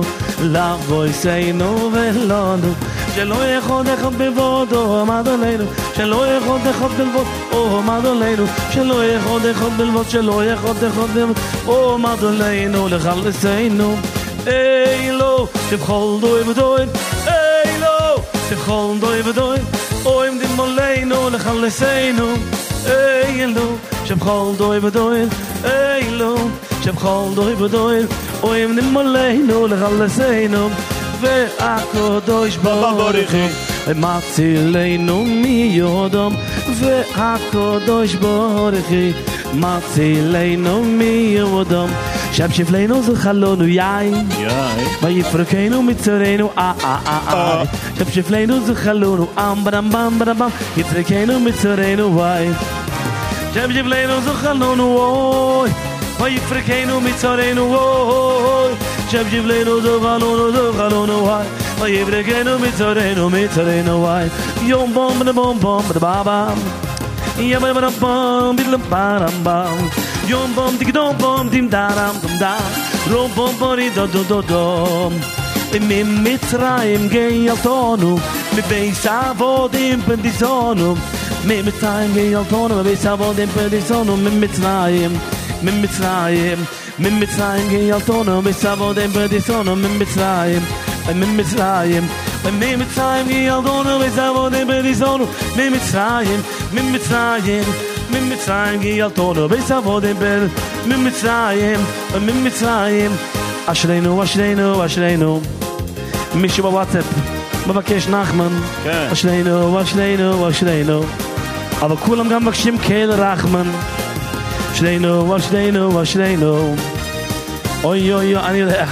לבויסנו ולנו שלא יכול אחד בלבודו עמד עלינו שלא יכול אחד בלבודו עמד עלינו שלא יכול אחד בלבוד שלא יכול אחד בלבוד עמד עלינו לחלסנו אילו תבחול דוי ודוי אילו תבחול דוי ודוי Oim dim moleinu lechalesenu Eilu Shemchol doi v'doil Eilu Shemchol doi v'doil Oim dim moleinu lechalesenu Ve'akodosh borichi Matzilenu mi yodom Ve'akodosh borichi Matzilenu mi yodom שבשפלנו זכלנו יין ויפרקנו מצורנו אה אה אה אה שבשפלנו זכלנו עם בדם בדם בדם בדם יפרקנו מצורנו וואי שבשפלנו זכלנו וואי ויפרקנו מצורנו וואי שבשפלנו זכלנו זכלנו וואי ויפרקנו מצורנו מצורנו וואי יום בום בדם בום בום בדם בדם יום בדם בום בדם בדם בדם Yom bom dig dom bom dim daram dum da rom bom bori do do do dom im mitraim gei altonu mi beis avodim pendizonu mi mitraim gei altonu mi beis avodim pendizonu mi mitraim mi mitraim mi mitraim gei altonu mi beis avodim pendizonu mi mitraim mi mitraim mi mitraim gei altonu mi beis avodim pendizonu mi mitraim mi mitraim من מצרים גילתנו בסבודם בל ממצרים ממצרים אשרינו אשרינו אשרינו מישהו בוואטסאפ מבקש נחמן אשרינו אשרינו אשרינו אבל כולם גם מבקשים קהל רחמן אשרינו אשרינו אשרינו אוי אוי אני יודע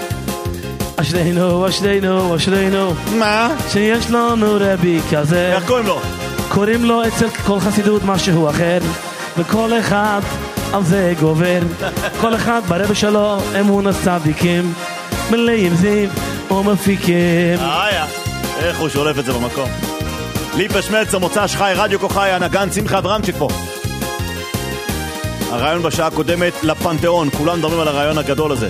אשרינו אשרינו אשרינו מה? שיש לנו רבי כזה איך קוראים לו? קוראים לו אצל כל חסידות משהו אחר וכל אחד על זה גובר כל אחד ברבע שלו אמון הצדיקים מלאים זיו ומפיקים איה, איך הוא שולף את זה במקום ליפה שמלצר מוצ"ש חי רדיו כוחי הנגן שמחה אברהמצ'יק פה הרעיון בשעה הקודמת לפנתיאון כולם מדברים על הרעיון הגדול הזה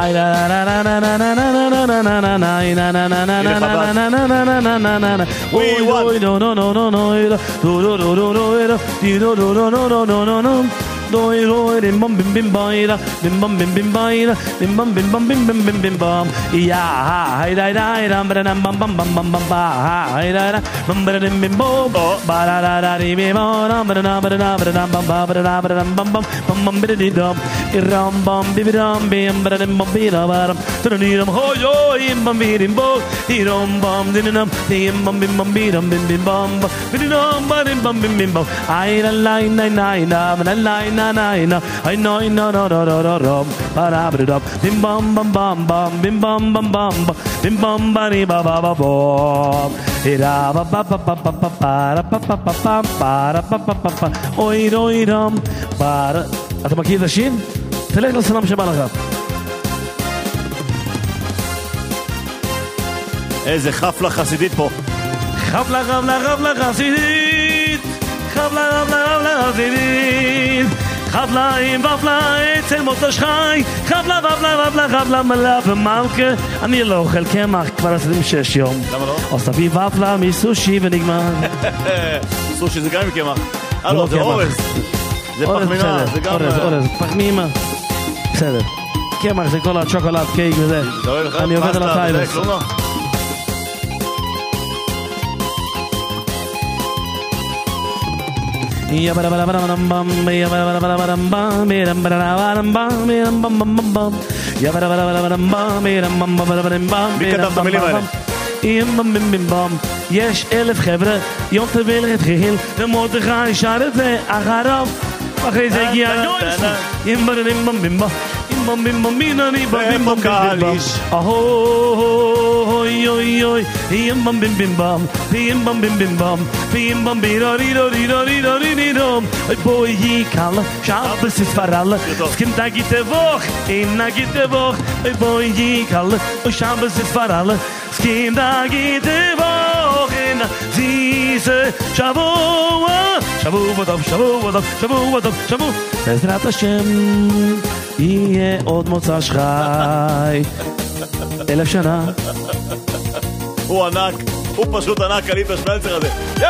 Doi doi dim bum bim bim baira bim bum bim bim baira bim bum bim bum bim bim bim bim bum ya hai dai dai ram bam bam bam bam bam bam ba hai dai bam bam bim bom ba da da da ri bim ram bam bam bam bam bam ba ba da bam bam bam bam bam bim dum ram bam bim ram bim bam bam bim ram tuniram ho yo im bam bim bo ram bam dinam dim bam bim bam bim bim bim bam bim bam bam bim bim bam ai la la na na na na na na na I know no no no no no no ba bim bam bam bam bam bim bam bam bam bim bam bari ba ba ba bom ira ba ba ba ba ba ba para pa pa pa pa para pa pa pa pa oi oi ram para אתה מכיר את השיר? תלך לסלם שבא לך איזה חפלה חסידית פה חפלה חפלה חפלה חסידית חפלה חפלה חפלה חסידית חבלה עם ופלה אצל מוצ"ש חי, חבלה ופלה ופלה חבלה מלאה ומלכה. אני לא אוכל קמח כבר עשרים ושש יום. למה לא? או סביב ופלה מסושי ונגמר. סושי זה גם עם קמח. הלו, זה אורז. זה אורז פחמימה, בסדר, זה גם... אורז, אורז, פחמימה. בסדר. קמח זה כל הצ'וקולד קייק וזה. אני עובד על הטיילס. יא בלה בלה בלה בם יא בלה בלה בלה בם יא בלה בלה בם יא בם יא בלה בלה בלה בם יא בם בם. מי כתב את המילים האלה? ים בם בם בם. יש אלף חבר'ה, יום טובל התחיל ומרדכי שר את זה אחריו, אחרי זה הגיע יויס ים בם בם בם בם bam bim bam binani bam bim bam bam ahoy oy oy bim bam bim bim bam bim bam bim bim bam bim bam birari rari rari rari dom ay boy hi kala shabbos is for alle skim dagite vokh in nagite vokh ay boy hi kala shabbos is for alle skim dagite vokh in diese shavua shavua dom shavua dom shavua dom shavu bezrat hashem יהיה עוד מוצ"ש חי אלף שנה. הוא ענק, הוא פשוט ענק, ליפה שמלצר הזה. יא!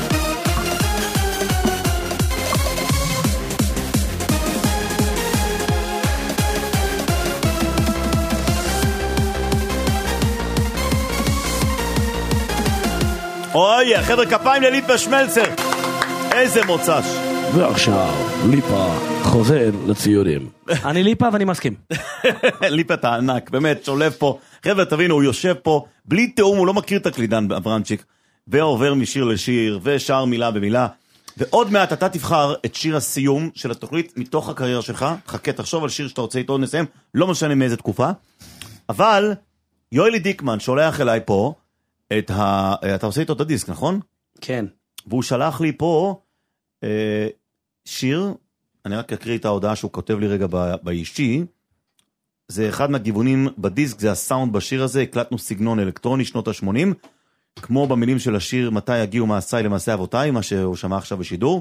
אוי, חבר'ה, כפיים לליפה שמלצר. איזה מוצ"ש. ועכשיו ליפה חוזר לציורים. אני ליפה ואני מסכים. ליפה אתה ענק, באמת, שולב פה. חבר'ה, תבינו, הוא יושב פה, בלי תאום, הוא לא מכיר את הקלידן אברמצ'יק, ועובר משיר לשיר, ושר מילה במילה, ועוד מעט אתה תבחר את שיר הסיום של התוכנית מתוך הקריירה שלך. חכה, תחשוב על שיר שאתה רוצה איתו, נסיים, לא משנה מאיזה תקופה. אבל יואלי דיקמן שולח אליי פה את ה... אתה עושה איתו את הדיסק, נכון? כן. והוא שלח לי פה שיר, אני רק אקריא את ההודעה שהוא כותב לי רגע באישי. זה אחד מהגיוונים בדיסק, זה הסאונד בשיר הזה, הקלטנו סגנון אלקטרוני שנות ה-שמונים, כמו במילים של השיר מתי יגיעו מעשיי למעשי אבותיי, מה שהוא שמע עכשיו בשידור,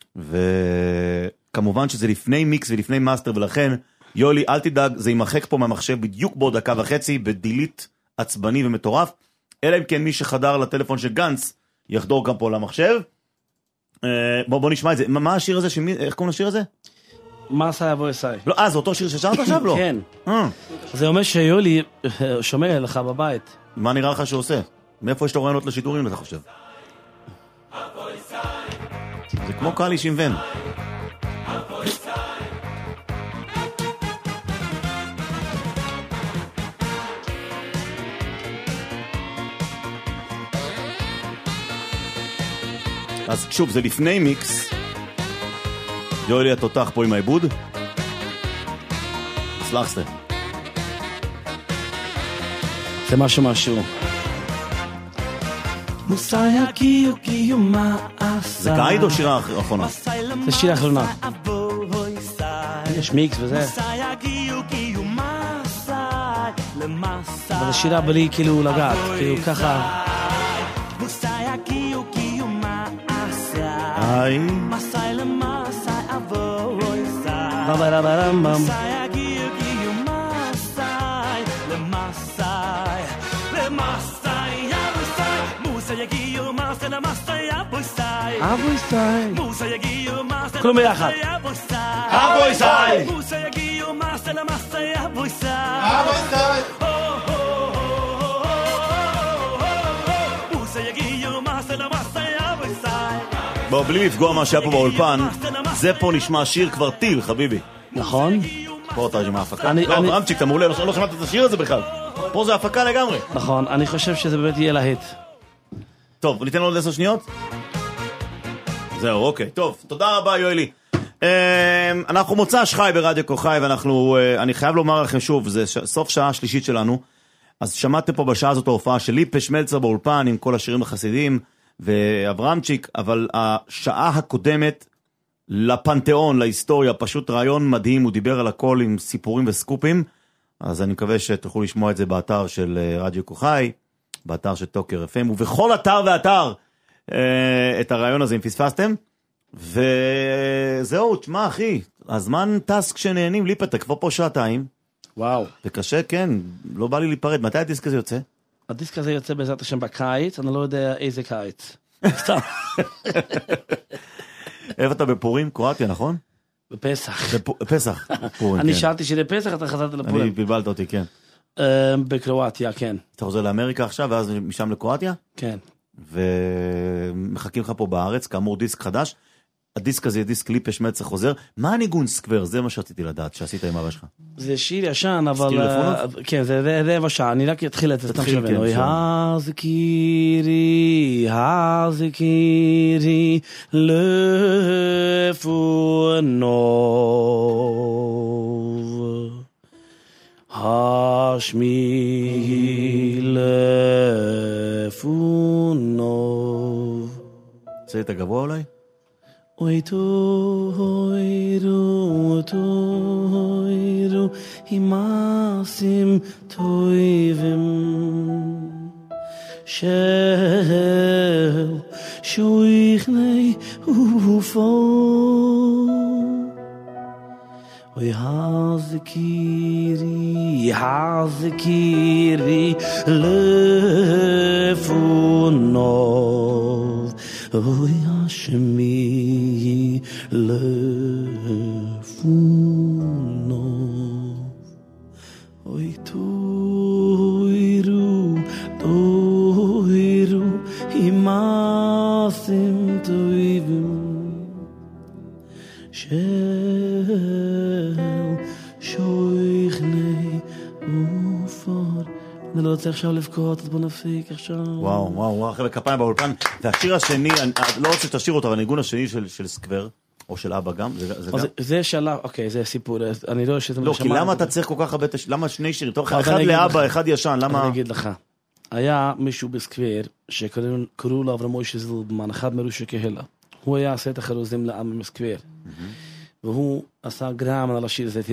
וכמובן שזה לפני מיקס ולפני מאסטר, ולכן יולי אל תדאג, זה יימחק פה מהמחשב בדיוק בעוד דקה וחצי, בדילית עצבני ומטורף, אלא אם כן מי שחדר לטלפון של גנץ יחדור גם פה למחשב. בוא, בוא נשמע את זה. מה השיר הזה? שמי, איך קוראים לשיר הזה? מעשיי אבותיי. לא, אה, זה אותו שיר ששרת עכשיו? לא. כן. זה אומר שיולי שומע לך בבית. מה נראה לך שהוא עושה? מאיפה יש לו רעיונות לשידורים, אתה חושב? זה כמו קליש עם ון. אז שוב, זה לפני מיקס. יואלי התותח פה עם העיבוד. סלח סתם. זה משהו משהו. זה קעיד או שירה האחרונה? זה שירה האחרונה. יש מיקס וזה. אבל זה שירה בלי כאילו לגעת, כאילו ככה. היי. בבלבלבלבלם. אבויסאי כלום ביחד אבויסאי אבויסאי בוא, בלי לפגוע מה שהיה פה באולפן, זה פה נשמע שיר כבר טיל, חביבי. נכון? פה אתה עם ההפקה. לא, רמצ'יק, אתה מעולה, לא שמעת את השיר הזה בכלל. פה זה הפקה לגמרי. נכון, אני חושב שזה באמת יהיה להיט. טוב, ניתן לו עוד עשר שניות? זהו, אוקיי. טוב, תודה רבה יואלי. אנחנו מוצ"ש חי ברדיו כוכי, ואנחנו, אני חייב לומר לכם שוב, זה סוף שעה שלישית שלנו, אז שמעתם פה בשעה הזאת ההופעה של ליפה שמלצר באולפן, עם כל השירים החסידים, ואברמצ'יק, אבל השעה הקודמת לפנתיאון, להיסטוריה, פשוט רעיון מדהים, הוא דיבר על הכל עם סיפורים וסקופים, אז אני מקווה שתוכלו לשמוע את זה באתר של רדיו כוכי, באתר של טוקר אף אם, ובכל אתר ואתר את הרעיון הזה, אם פספסתם, וזהו, תשמע אחי, הזמן טס כשנהנים, ליפה, אתה כבר פה שעתיים. וואו. וקשה, כן, לא בא לי להיפרד. מתי הדיסק הזה יוצא? הדיסק הזה יוצא בעזרת השם בקיץ, אני לא יודע איזה קיץ. סתם. איפה אתה בפורים? קרואטיה, נכון? בפסח. בפסח, פורים, אני כן. שאלתי שלפסח אתה חזרת אני לפורים. בלבלת אותי, כן. בקרואטיה, כן. אתה חוזר לאמריקה עכשיו, ואז משם לקרואטיה? כן. ומחכים לך פה בארץ, כאמור דיסק חדש. הדיסק הזה, דיסק ליפה שמלצר חוזר. מה הניגון סקוור? זה מה שרציתי לדעת, שעשית עם אבא שלך. זה שיר ישן, אבל... הזכיר לפונוב? כן, זה רבע שעה, אני רק אתחיל את זה. תתחיל, כן, אוי, הזכירי, הזכירי, לפונוב. השמיעי לפונוב. זה את הגבוה אולי? אוי תוירו, תוירו, הימאסים טויבים של שויכני ופו. אוי הזכירי, הזכירי לפונוב. אוי השמיעי לפונוב. אוי תוירו, תוירו, הימאסים טויבים של שויכני ופור. אני לא רוצה עכשיו לבכות, אז בוא נפסיק עכשיו. וואו, וואו, וואו, אחרי כפיים באולפן. והשיר השני, אני לא רוצה שתשאיר אותו, אבל הניגון השני של סקוור, או של אבא גם, זה גם? זה שלב, אוקיי, זה סיפור, אני לא שאתם לא, כי למה אתה צריך כל כך הרבה, למה שני שירים? אחד לאבא, אחד ישן, למה? אני אגיד לך, היה מישהו בסקוור, שקראו לו אברהם מוישה זילברמן, אחד מראשי הקהילה. הוא היה עושה את החרוזים לעם מסקוור. והוא עשה גרם על השיר הזה,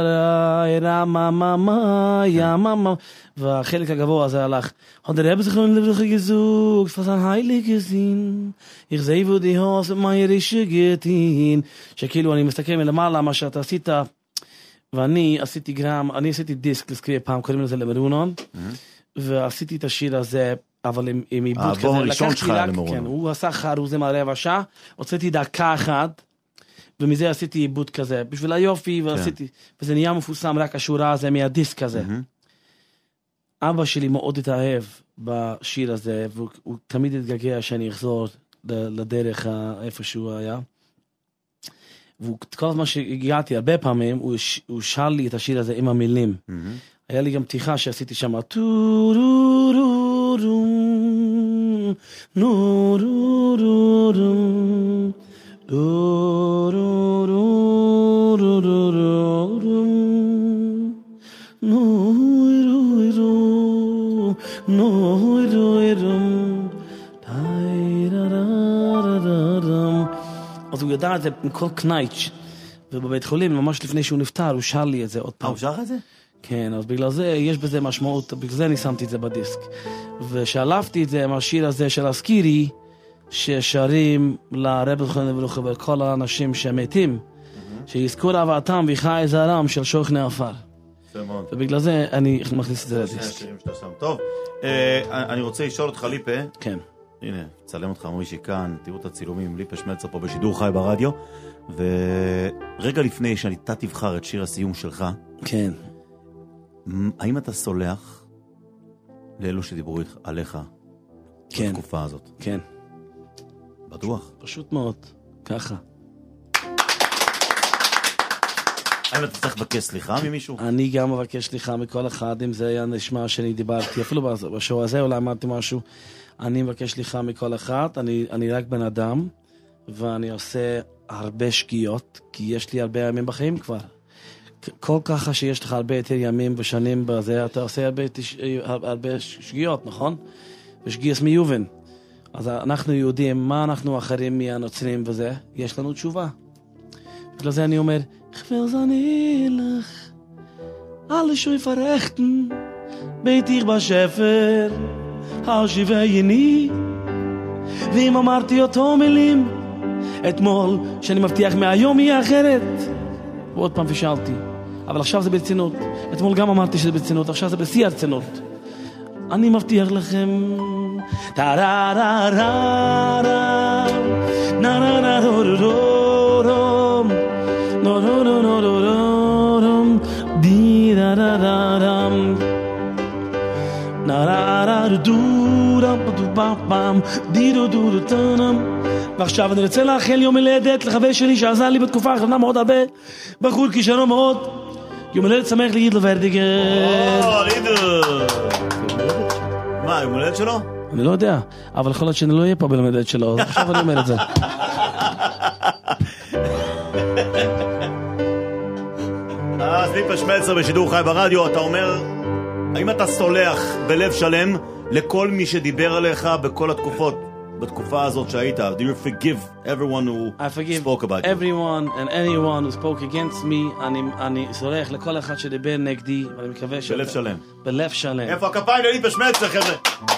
והחלק הגבוה הזה הלך, עוד רב זכרון לברוך גזוג, פסן היילי גזין, יחזיבו די הוס ומה יריש גטין, שכאילו אני מסתכל מלמעלה מה שאתה עשית, ואני עשיתי גרם, אני עשיתי דיסק לסקריא פעם, קוראים לזה למרונון, ועשיתי את השיר הזה, אבל עם עיבוד כזה, לקחתי רק, כן, הוא עשה חרוזים על רבע שעה, הוצאתי דקה אחת, ומזה עשיתי עיבוד כזה, בשביל היופי, ועשיתי, וזה נהיה מפורסם רק השורה הזה מהדיסק הזה. אבא שלי מאוד התאהב בשיר הזה, והוא תמיד התגעגע שאני אחזור לדרך איפה שהוא היה. וכל הזמן שהגעתי, הרבה פעמים, הוא שר לי את השיר הזה עם המילים. היה לי גם פתיחה שעשיתי שם, טו-רו-רו-רו-רו, נו-רו-רו-רו, רו-רו-רו-רו-רו-רו, נו-רו-רו, נו-רו-רו, טי-רה-רה-רה-רה-רה. אז הוא ידע את זה עם כל קנייץ', ובבית חולים, ממש לפני שהוא נפטר, הוא שר לי את זה עוד פעם. הוא שר את זה? כן, אז בגלל זה יש בזה משמעות, בגלל זה אני שמתי את זה בדיסק. ושאלפתי את זה עם השיר הזה של הסקירי, ששרים לרב זכרון לברוך ולכל האנשים שמתים, שיזכו להבאתם ויחי זרם של שוכני עפר. ובגלל זה אני מכניס את זה לדיסק. טוב, אני רוצה לשאול אותך ליפה. כן. הנה, צלם אותך מוישי כאן, תראו את הצילומים, ליפה שמלצר פה בשידור חי ברדיו, ורגע לפני שאתה תבחר את שיר הסיום שלך, כן. האם אתה סולח לאלו שדיברו עליך כן. בתקופה הזאת? כן. בטוח? פשוט מאוד, ככה. האם אתה צריך לבקש סליחה ממישהו? אני גם מבקש סליחה מכל אחד, אם זה היה נשמע שאני דיברתי, אפילו בשואו הזה אולי אמרתי משהו, אני מבקש סליחה מכל אחד, אני, אני רק בן אדם, ואני עושה הרבה שגיאות, כי יש לי הרבה ימים בחיים כבר. כל ככה שיש לך הרבה יותר ימים ושנים בזה, אתה עושה הרבה, הרבה שגיאות, נכון? ושגיאס מיובן. אז אנחנו יודעים מה אנחנו אחרים מהנוצרים וזה, יש לנו תשובה. בגלל זה אני אומר, חבר זני לך, אלה שוי פרחתן, ביתיך בשפר, השיבי יני, ואם אמרתי אותו מילים, אתמול, שאני מבטיח מהיום יהיה אחרת. ועוד פעם פישלתי. אבל עכשיו זה ברצינות. אתמול גם אמרתי שזה ברצינות, עכשיו זה בשיא הרצינות. אני מבטיח לכם טה-רה-רה-רה-רה נא-רה-רה-רה-רה-רה נא-רה-רה-רה-רה-רה די-רה-רה-רה-רה נא-רה-רה-רה-רה-רה-רה די-רו-רו-רו-טה-רה. ועכשיו אני רוצה לאחל יום הולדת לחבר שלי שעזר לי בתקופה האחרונה מאוד הרבה, בחור כישרון מאוד. יום הולדת שמח לידל ורדיגר. או, לידל. מה, יום הולדת שלו? אני לא יודע, אבל יכול להיות שאני לא אהיה פה ביום הולדת שלו, עכשיו אני אומר את זה. אז ליפה שמלצר בשידור חי ברדיו, אתה אומר, האם אתה סולח בלב שלם לכל מי שדיבר עליך בכל התקופות? בתקופה הזאת שהיית, do you forgive everyone who I forgive spoke about you? everyone and anyone who spoke against me. אני, אני סולח לכל אחד שדיבר נגדי, ואני מקווה ש... בלב שלם. בלב שלם. איפה הכפיים לליפה שמלצר, חבר'ה?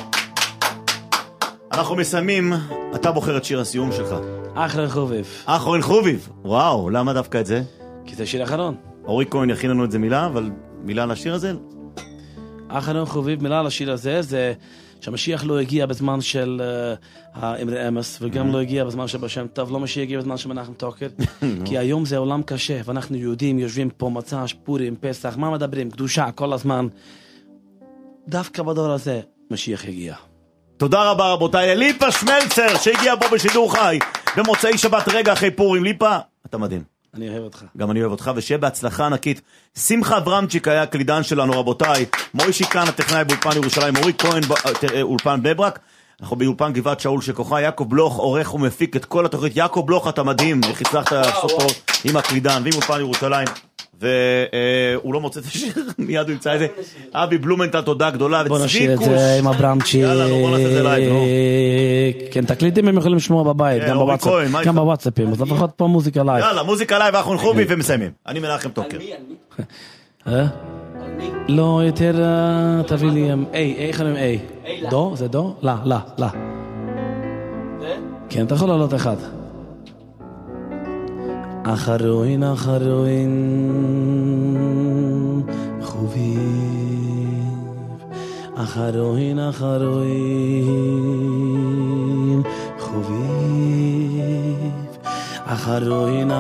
אנחנו מסיימים, אתה בוחר את שיר הסיום שלך. אחרון חוביב. אחרון חוביב. וואו, למה דווקא את זה? כי זה שיר אחרון. אורי כהן יכין לנו את זה מילה, אבל מילה על השיר הזה? אחרון חוביב, מילה על השיר הזה, זה... שהמשיח לא הגיע בזמן של האמרי אמס, וגם לא הגיע בזמן של בשם טוב, לא משיח הגיע בזמן של מנחם תוקר, כי היום זה עולם קשה, ואנחנו יהודים יושבים פה מצה, פורים, פסח, מה מדברים? קדושה, כל הזמן. דווקא בדור הזה, משיח הגיע. תודה רבה רבותיי, ליפה שמלצר, שהגיע פה בשידור חי, במוצאי שבת רגע אחרי פורים. ליפה, אתה מדהים. אני אוהב אותך. גם אני אוהב אותך, ושיהיה בהצלחה ענקית. שמחה אברמצ'יק היה הקלידן שלנו, רבותיי. מוישי כאן, הטכנאי באולפן ירושלים, אורי כהן באולפן בני ברק. אנחנו באולפן גבעת שאול שכוחה, יעקב בלוך עורך ומפיק את כל התוכנית. יעקב בלוך, אתה מדהים, איך הצלחת לעשות פה עם הקלידן ועם אולפן ירושלים. והוא לא מוצא את השיר, מיד הוא ימצא את זה. אבי בלומנטל, תודה גדולה. בוא נשאיר את זה עם אברמצ'יק. יאללה, בוא נעשה את זה לייב, נו. כן, תקליטים הם יכולים לשמוע בבית, גם בוואטסאפים, אז לפחות פה מוזיקה לייב. יאללה, מוזיקה לייב, אחרון חובי ומסיימים. אני מנחם תוקר. על מי? על מי? לא, יותר תביא לי איי, איך אני איי? דו? זה דו? לא, לא, לא. כן, אתה יכול לעלות אחד. אחרוין, אחרוין, חוביב. אחרוין, אחרוין, חוביב. אחרוין,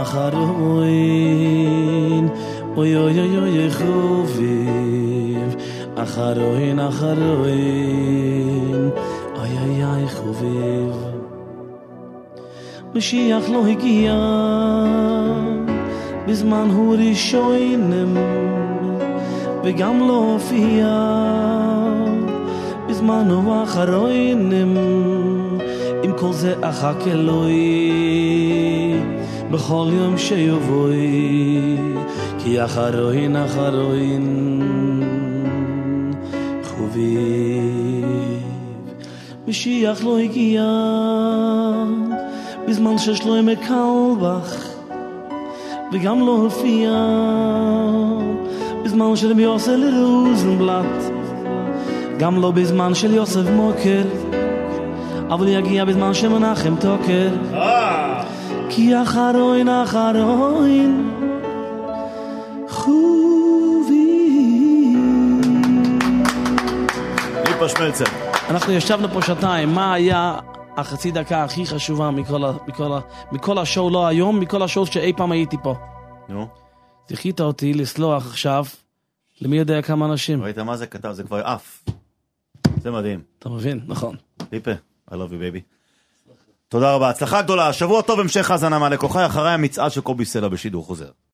אחרוין, אוי אוי אוי אוי חוביב. אחרוין, אחרוין, אוי אוי אוי חוביב. משיח לא הגיע בזמן הוא ראשונים, וגם לא הופיע בזמן הוא אחרונים. עם כל זה אחק אלוהי בכל יום שיבואי, כי אחרון אחרון חוביב. משיח לא הגיע בזמן ששלוימה קלבך, וגם לא הופיע בזמן של רבי יוסף לרוזנבלט, גם לא בזמן של יוסף מוקר, אבל יגיע בזמן של מנחם תוקר. כי אחרון אחרון חוביב. ליפה שמלצר, אנחנו ישבנו פה שעתיים, מה היה החצי דקה הכי חשובה מכל, ה, מכל, ה, מכל השואו, לא היום, מכל השואו שאי פעם הייתי פה? נו. זכית אותי לסלוח עכשיו, למי יודע כמה אנשים. ראית מה זה כתב, זה כבר אף. זה מדהים. אתה מבין? נכון. ליפה, I love you baby. תודה רבה, הצלחה גדולה, שבוע טוב, המשך האזנה מהלקוחה, אחרי המצעד של קובי סלע בשידור חוזר.